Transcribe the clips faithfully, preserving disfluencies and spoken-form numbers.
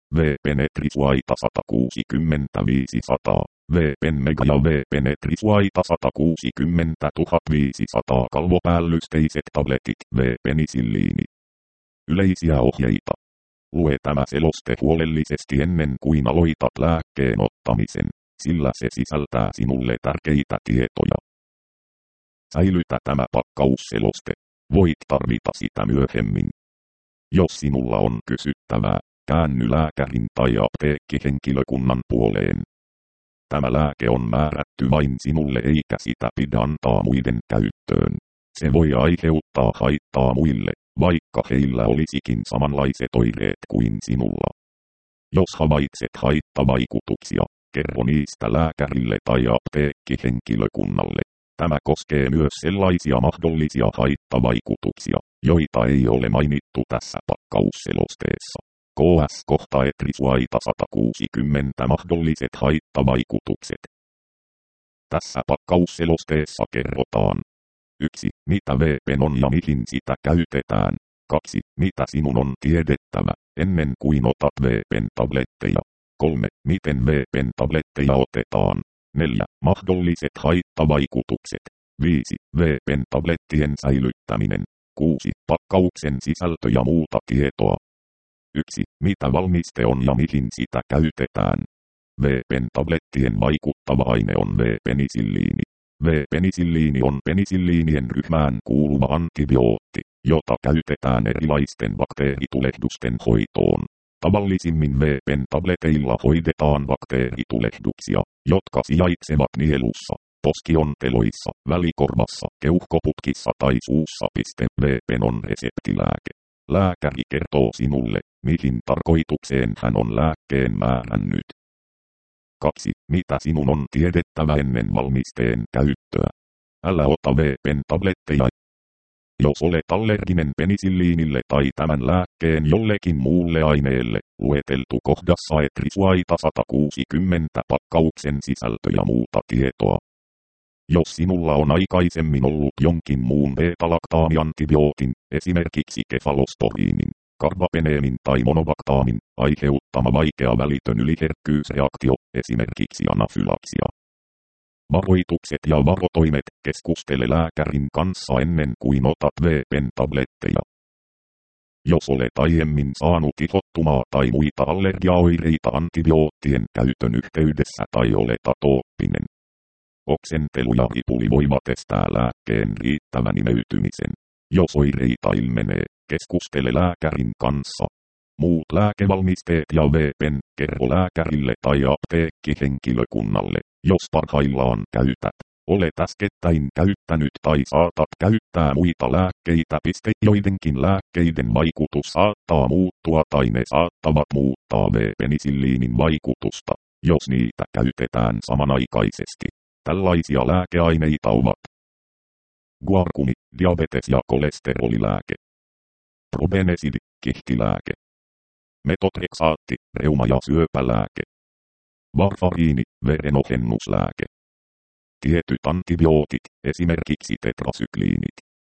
V Penetrisuaita sata kuusikymmentä viisisataa, V Pen Mega ja V Penetrisuaita sata kuusikymmentä viisisataa kalvopäällysteiset tabletit, V Penisilliini. Yleisiä ohjeita. Lue tämä seloste huolellisesti ennen kuin aloitat lääkkeen ottamisen, sillä se sisältää sinulle tärkeitä tietoja. Säilytä tämä pakkausseloste. Voit tarvita sitä myöhemmin. Jos sinulla on kysyttävää, käänny lääkärin tai apteekkihenkilökunnan puoleen. Tämä lääke on määrätty vain sinulle eikä sitä pidä antaa muiden käyttöön. Se voi aiheuttaa haittaa muille, vaikka heillä olisikin samanlaiset oireet kuin sinulla. Jos havaitset haittavaikutuksia, kerro niistä lääkärille tai apteekkihenkilökunnalle. Tämä koskee myös sellaisia mahdollisia haittavaikutuksia, joita ei ole mainittu tässä pakkausselosteessa. K S kohta Etrisuaita sata kuusikymmentä mahdolliset haittavaikutukset. Tässä pakkausselosteessa kerrotaan. yksi. Mitä V-pen on ja mihin sitä käytetään. kaksi. Mitä sinun on tiedettävä, ennen kuin otat V-pen tabletteja. kolme. Miten V-pen tabletteja otetaan. neljä. Mahdolliset haittavaikutukset. viisi. V-pen tablettien säilyttäminen. kuusi. Pakkauksen sisältö ja muuta tietoa. yksi. Mitä valmiste on ja mihin sitä käytetään. V-pen tablettien vaikuttava aine on V-penisilliini. V-penisilliini on penisilliinien ryhmään kuuluva antibiootti, jota käytetään erilaisten bakteeritulehdusten hoitoon. Tavallisimmin V-pen tableteilla hoidetaan bakteeritulehduksia, jotka sijaitsevat nielussa, poskionteloissa, välikorvassa, keuhkoputkissa tai suussa. V-pen on reseptilääke. Lääkäri kertoo sinulle, mihin tarkoitukseen hän on lääkkeen määrännyt. kaksi. Mitä sinun on tiedettävä ennen valmisteen käyttöä? Älä ota V-pen tabletteja. Jos olet allerginen penisilliinille tai tämän lääkkeen jollekin muulle aineelle, lueteltu kohdassa Etrisuaita sata kuusikymmentä pakkauksen sisältö ja muuta tietoa. Jos sinulla on aikaisemmin ollut jonkin muun beta-laktaamiantibiootin, esimerkiksi kefalosporiinin, karbapeneemin tai monobaktaamin, aiheuttama vaikea välitön yliherkkyysreaktio, esimerkiksi anafylaksia. Varoitukset ja varotoimet. Keskustele lääkärin kanssa ennen kuin otat V-pen tabletteja. Jos olet aiemmin saanut ihottumaa tai muita allergiaoireita antibioottien käytön yhteydessä tai olet atooppinen. Oksentelu ja ripuli voivat estää lääkkeen riittävän imeytymisen. Jos oireita ilmenee, keskustele lääkärin kanssa. Muut lääkevalmisteet ja V-pen kerro lääkärille tai apteekkihenkilökunnalle, jos parhaillaan käytät. Olet äskettäin käyttänyt tai saatat käyttää muita lääkkeitä. Joidenkin lääkkeiden vaikutus saattaa muuttua tai ne saattavat muuttaa V-penisilliinin vaikutusta, jos niitä käytetään samanaikaisesti. Tällaisia lääkeaineita ovat guarkumi, diabetes- ja kolesterolilääke. Probenesidi, kihtilääke. Metotreksaatti, reuma- ja syöpälääke. Varfariini, verenohennuslääke. Tietyt antibiootit, esimerkiksi tetrasykliinit.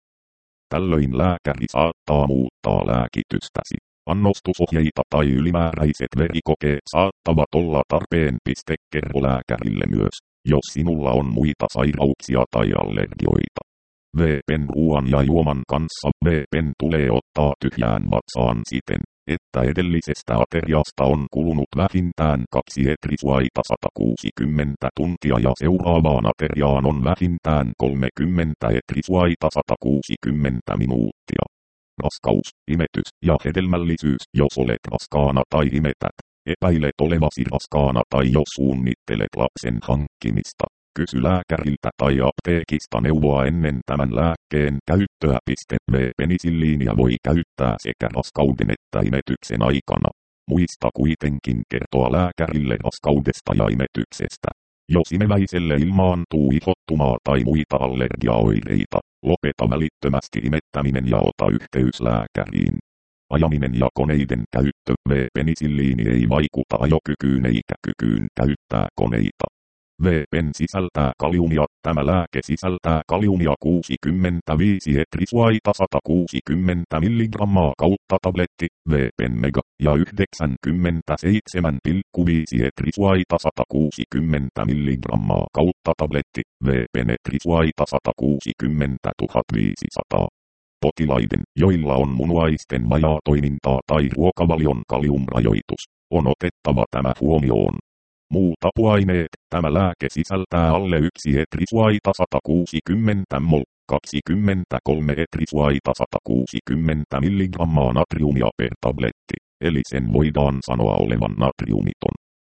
Tällöin lääkäri saattaa muuttaa lääkitystäsi. Annostusohjeita tai ylimääräiset verikokeet saattavat olla tarpeen. Kerro lääkärille myös, jos sinulla on muita sairauksia tai allergioita. V-pen ruoan ja juoman kanssa V-pen tulee ottaa tyhjään vatsaan siten, että edellisestä ateriasta on kulunut vähintään kaksi Etrisuaita sata kuusikymmentä tuntia ja seuraavaan ateriaan on vähintään kolmekymmentä Etrisuaita sata kuusikymmentä minuuttia. Raskaus, imetys ja hedelmällisyys. Jos olet raskaana tai imetät, epäilet olevasi raskaana tai jos suunnittelet lapsen hankkimista, kysy lääkäriltä tai apteekista neuvoa ennen tämän lääkkeen käyttöä. V-penisilliiniä voi käyttää sekä raskauden että imetyksen aikana. Muista kuitenkin kertoa lääkärille raskaudesta ja imetyksestä. Jos imeväiselle ilmaantuu ihottumaa tai muita allergiaoireita, lopeta välittömästi imettäminen ja ota yhteys lääkäriin. Ajaminen ja koneiden käyttö. V-penisilliini ei vaikuta ajokykyyn eikä kykyyn käyttää koneita. V-pen sisältää kaliumia. Tämä lääke sisältää kaliumia kuusikymmentäviisi etrisvaita sata kuusikymmentä milligrammaa kautta tabletti, V-pen mega, ja yhdeksänkymmentäseitsemän pilkku viisi etrisvaita sata kuusikymmentä milligrammaa kautta tabletti, V-pen etrisvaita sata kuusikymmentä tuhat viisisataa. Potilaiden, joilla on munuaisten vajaatoimintaa tai ruokavalion kaliumrajoitus, on otettava tämä huomioon. Muut apuaineet, tämä lääke sisältää alle yksi etrisvaita sata kuusikymmentä mol, kaksikymmentäkolme etrisvaita sata kuusikymmentä milligrammaa natriumia per tabletti, eli sen voidaan sanoa olevan natriumiton.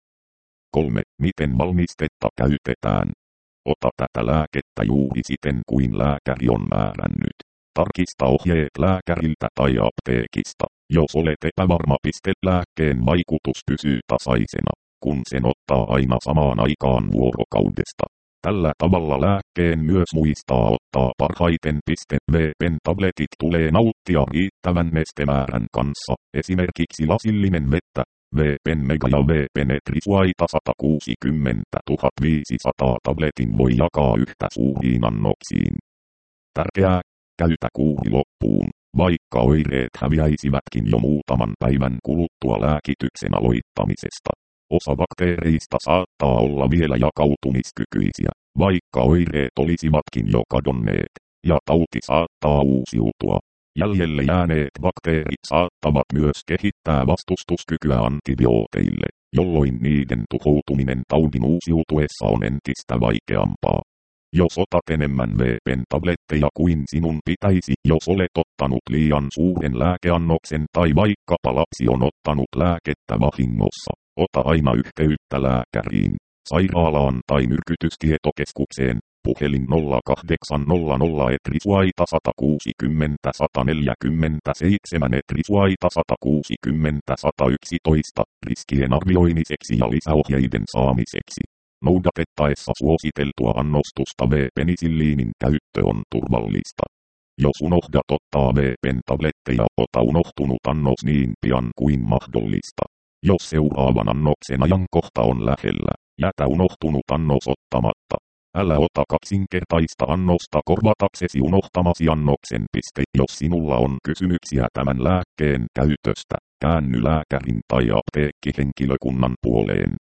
kolme. Miten valmistetta käytetään? Ota tätä lääkettä juuri siten kuin lääkäri on määrännyt. Tarkista ohjeet lääkäriltä tai apteekista. Jos olet epävarma, piste lääkkeen vaikutus pysyy tasaisena, kun sen ottaa aina samaan aikaan vuorokaudesta. Tällä tavalla lääkkeen myös muistaa ottaa parhaiten. V-pen tabletit tulee nauttia riittävän nestemäärän kanssa, esimerkiksi lasillinen vettä. V-pen mega ja V-pen etrisvaita sata kuusikymmentä tuhat viisisataa tabletin voi jakaa yhtä suuriin annoksiin. Tärkeää, käytä kuuri loppuun, vaikka oireet häviäisivätkin jo muutaman päivän kuluttua lääkityksen aloittamisesta. Osa bakteereista saattaa olla vielä jakautumiskykyisiä, vaikka oireet olisivatkin jo kadonneet, ja tauti saattaa uusiutua. Jäljelle jääneet bakteerit saattavat myös kehittää vastustuskykyä antibiooteille, jolloin niiden tuhoutuminen taudin uusiutuessa on entistä vaikeampaa. Jos otat enemmän V-pen tabletteja kuin sinun pitäisi, jos olet ottanut liian suuren lääkeannoksen tai vaikkapa lapsi on ottanut lääkettä vahingossa, ota aina yhteyttä lääkäriin, sairaalaan tai myrkytystietokeskukseen, puhelin nolla kahdeksan nolla nolla etrisvaita sata kuusikymmentä sata neljäkymmentäseitsemän etrisvaita sata kuusikymmentä sata yksitoista, riskien arvioimiseksi ja lisäohjeiden saamiseksi. Noudatettaessa suositeltua annostusta V-penisilliinin käyttö on turvallista. Jos unohdat ottaa V-pen tabletteja, ota unohtunut annos niin pian kuin mahdollista. Jos seuraavan annoksen ajankohta on lähellä, jätä unohtunut annos ottamatta. Älä ota kaksinkertaista annosta korvataksesi unohtamasi annoksen. Piste. Jos sinulla on kysymyksiä tämän lääkkeen käytöstä, käänny lääkärin tai apteekkihenkilökunnan puoleen.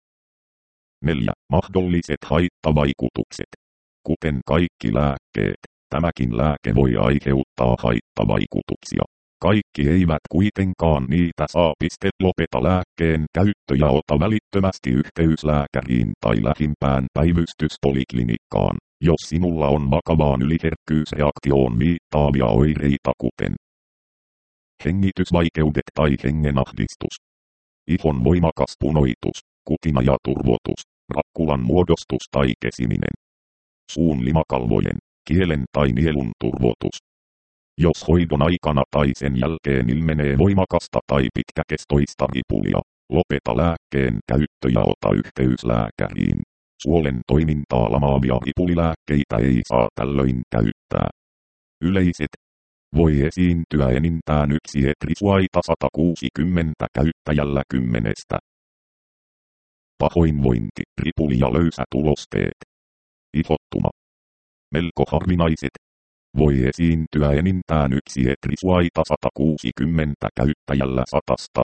neljä. Mahdolliset haittavaikutukset. Kuten kaikki lääkkeet, tämäkin lääke voi aiheuttaa haittavaikutuksia. Kaikki eivät kuitenkaan niitä saa. Piste. Lopeta lääkkeen käyttö ja ota välittömästi yhteys lääkäriin tai lähimpään päivystyspoliklinikkaan, jos sinulla on vakavaan yliherkkyysreaktioon viittaavia oireita kuten hengitysvaikeudet tai hengenahdistus, ihon voimakas punoitus, kutina ja turvotus, rakkulan muodostus tai kesiminen, suun limakalvojen, kielen tai nielun turvotus. Jos hoidon aikana tai sen jälkeen ilmenee voimakasta tai pitkäkestoista ripulia, lopeta lääkkeen käyttö ja ota yhteys lääkäriin. Suolen toimintaa lamaavia ripulilääkkeitä ei saa tällöin käyttää. Yleiset. Voi esiintyä enintään yksi etrisvaita sata kuusikymmentä käyttäjällä kymmenestä. Pahoinvointi, ripuli ja löysätulosteet. Ihottuma. Melko harvinaiset. Voi esiintyä enintään yksi etrisvaita sata kuusikymmentä käyttäjällä satasta.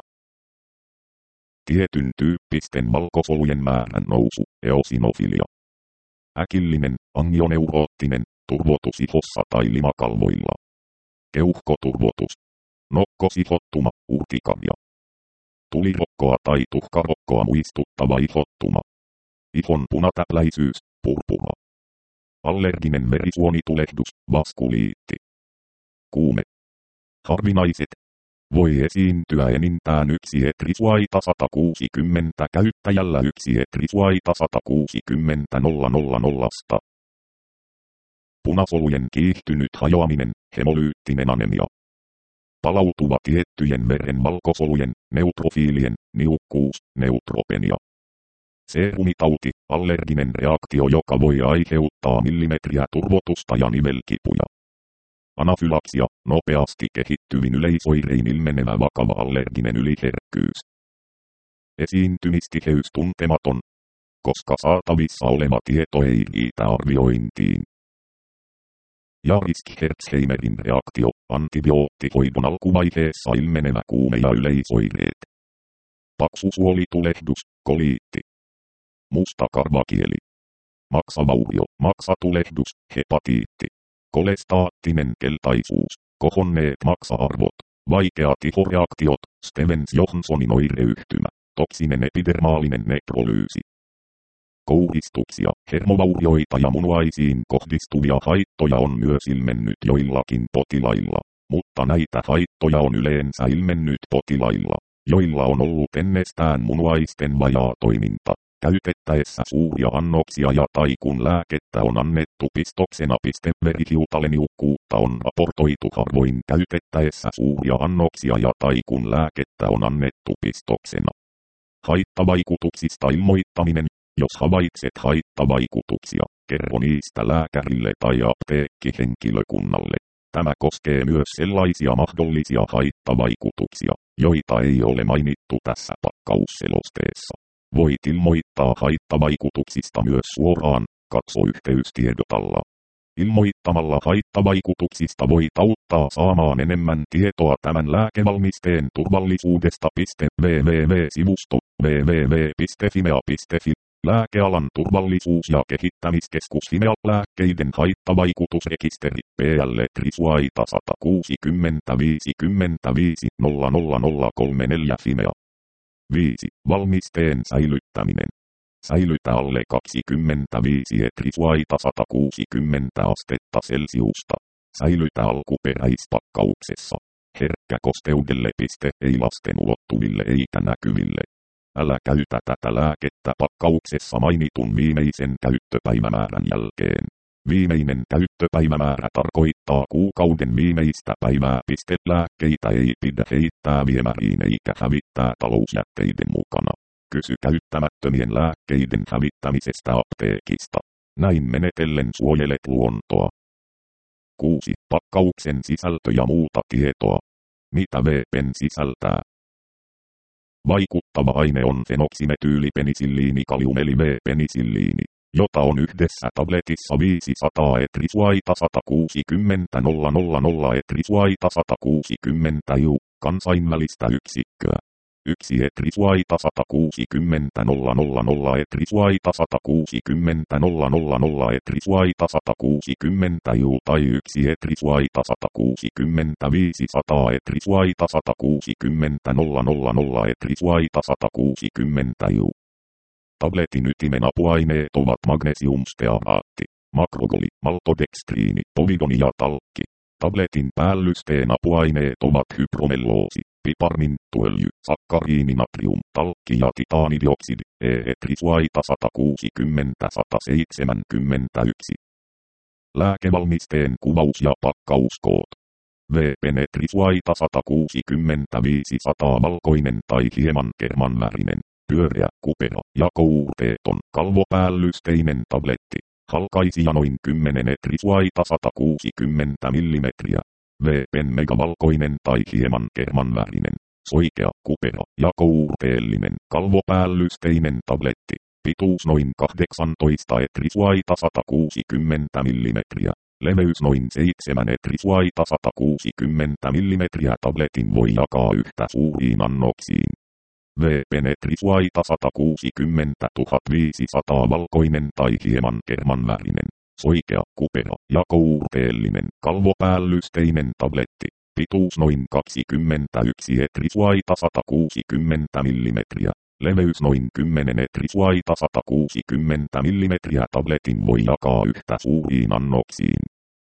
Tietyn tyyppisten valkosolujen määrän nousu, eosinofilia. Äkillinen, angioneuroottinen, turvotus ihossa tai limakalvoilla. Keuhkoturvotus. Nokkosihottuma, urtikaria. Tulirokkoa tai tuhkarokkoa muistuttava ihottuma. Ihon punatäpläisyys, purpura. Allerginen verisuonitulehdus, vaskuliitti. Kuume. Harvinaiset. Voi esiintyä enintään yksi etrisvaita sata kuusikymmentä käyttäjällä yksi etrisvaita sata kuusikymmentä nolla nolla nollasta. Punasolujen kiihtynyt hajoaminen, hemolyyttinen anemia. Palautuva tiettyjen veren valkosolujen, neutrofiilien, niukkuus, neutropenia. Seerumitauti, allerginen reaktio, joka voi aiheuttaa millimetriä turvotusta ja nivelkipuja. Anafylaksia, nopeasti kehittyvin yleisoirein ilmenevä vakava allerginen yliherkkyys. Esiintymistiheys tuntematon. koska saatavissa oleva tieto ei riitä arviointiin. Jarisk-Hertzheimerin reaktio, antibioottihoidon alkuvaiheessa ilmenevä kuume ja yleisoireet. Paksusuolitulehdus, koliitti. Musta karvakieli. Maksavaurio, maksatulehdus, hepatiitti. Kolestaattinen keltaisuus, kohonneet maksa-arvot, vaikeat ihoreaktiot, Stevens-Johnsonin oireyhtymä, toksinen epidermaalinen nekrolyysi. Kouristuksia, hermovaurioita ja munuaisiin kohdistuvia haittoja on myös ilmennyt joillakin potilailla, mutta näitä haittoja on yleensä ilmennyt potilailla, joilla on ollut ennestään munuaisten vajaa toiminta, käytettäessä suuria annoksia ja tai kun lääkettä on annettu pistoksena. Verihiutaleniukkuutta on raportoitu harvoin käytettäessä suuria annoksia ja tai kun lääkettä on annettu pistoksena. Haittavaikutuksista ilmoittaminen. Jos havaitset haittavaikutuksia, kerro niistä lääkärille tai apteekkihenkilökunnalle. Tämä koskee myös sellaisia mahdollisia haittavaikutuksia, joita ei ole mainittu tässä pakkausselosteessa. Voit ilmoittaa haittavaikutuksista myös suoraan, katso yhteystiedotalla. Ilmoittamalla haittavaikutuksista voit auttaa saamaan enemmän tietoa tämän lääkevalmisteen turvallisuudesta. www-sivusto www piste fimea piste fi Lääkealan turvallisuus- ja kehittämiskeskus Fimea lääkkeiden haittavaikutusrekisteri P L Trisuaita sata kuusikymmentä viisikymmentäviisi nolla nolla nolla kolme neljä Fimea. viisi. Valmisteen säilyttäminen. Säilytä alle kaksikymmentäviisi Trisuaita sata kuusikymmentä astetta Celsiusta. Säilytä alkuperäispakkauksessa. Herkkä kosteudelle. Ei lasten ulottuville eikä näkyville. Älä käytä tätä lääkettä pakkauksessa mainitun viimeisen käyttöpäivämäärän jälkeen. Viimeinen käyttöpäivämäärä tarkoittaa kuukauden viimeistä päivää. Lääkkeitä ei pidä heittää viemäriin eikä hävittää talousjätteiden mukana. Kysy käyttämättömien lääkkeiden hävittämisestä apteekista. Näin menetellen suojelet luontoa. kuusi. Pakkauksen sisältö ja muuta tietoa. Mitä V-pen sisältää? Vaikuttava aine on fenoksimetyylipenisiliini kalium eli V-penisilliini, jota on yhdessä tabletissa viisisataa etrisuaita sata kuusikymmentä nolla nolla nolla etrisuaita sata kuusikymmentä iu, kansainvälistä yksikköä. yksi etrisuaita sata kuusikymmentä nolla nolla nolla etrisuaita sata kuusikymmentä nolla nolla nolla etrisuaita sata kuusikymmentä iu tai yksi etrisuaita sata kuusikymmentä viisisataa etrisuaita sata kuusikymmentä nolla nolla nolla etrisuaita sata kuusikymmentä iu. Tabletin ytimen apuaineet ovat magnesiumstearaatti, makrogoli, maltodextriini, povidoni ja talkki. Tabletin päällysteen apuaineet ovat hypromelloosi, piparminttuöljy, sakkariini, natrium, talkki ja titaanidioksidi, E-etrisuaita sata kuusikymmentä sata seitsemänkymmentäyksi. Lääkevalmisteen kuvaus ja pakkauskoot. V-pen etrisuaita sata kuusikymmentä viisisataa valkoinen tai hieman kermanvärinen, pyöreä, kupera ja kourteeton, kalvopäällysteinen tabletti. Halkaisija noin kymmenen etrisuaita sata kuusikymmentä millimetriä. V-pen megavalkoinen tai hieman kermanvärinen, soikea, kupera ja kourteellinen, kalvopäällysteinen tabletti. Pituus noin kahdeksantoista etrisuaita sata kuusikymmentä millimetriä. Leveys noin seitsemän etrisuaita sata kuusikymmentä millimetriä. Tabletin voi jakaa yhtä suuriin annoksiin. V-pen etrisuaita sata kuusikymmentä tuhatviisisataa valkoinen tai hieman kermanvärinen, soikea, kupera ja kourteellinen, kalvopäällysteinen tabletti. Pituus noin kaksikymmentäyksi etrisuaita sata kuusikymmentä millimetriä. Leveys noin kymmenen etrisuaita sata kuusikymmentä millimetriä. Tabletin voi jakaa yhtä suuriin annoksiin.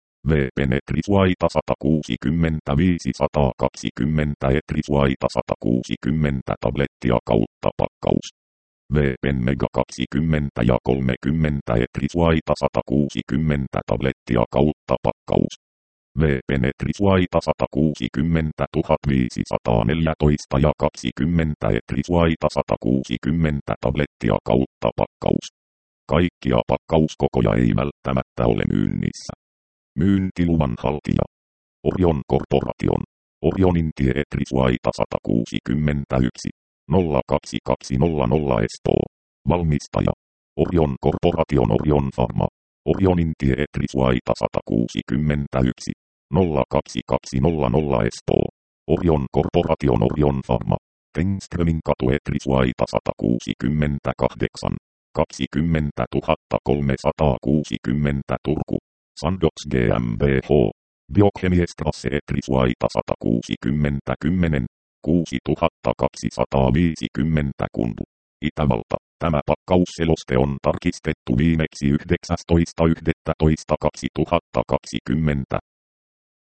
V-pen etrisuaita sata kuusikymmentä viisisataa kaksikymmentä etrisuaita sata kuusikymmentä tablettia kautta pakkaus. V-pen mega kaksikymmentä ja kolmekymmentä etrisuaita sata kuusikymmentä tablettia kautta pakkaus. V-pen etrisuaita sata kuusikymmentä tuhatviisisataaneljätoista ja kaksikymmentä etrisuaita sata kuusikymmentä tablettia kautta pakkaus. Kaikkia pakkauskokoja ei välttämättä ole myynnissä. Myyntiluvan haltija. Orion Corporation. Orionin tie etrisuaita sata kuusikymmentäyksi nolla kaksi kaksi nolla nolla Espoo. Valmistaja. Orion Corporation Orion Pharma. Orionin tie Etrisvaita sata kuusikymmentäyksi nolla kaksi kaksi nolla nolla Espoo. Orion Corporation Orion Pharma. Tengströmin katu Etrisvaita sata kuusikymmentäkahdeksan kaksikymmentätuhatta kolmesataakuusikymmentä Turku. Sandox GmbH. Biochemiestrasse Etrisvaita sata kuusikymmentä kymmenen kuusituhatta kaksisataaviisikymmentä Kundu. Itävalta. Tämä pakkausseloste on tarkistettu viimeksi yhdeksästoista yhdestoista kaksituhattakaksikymmentä.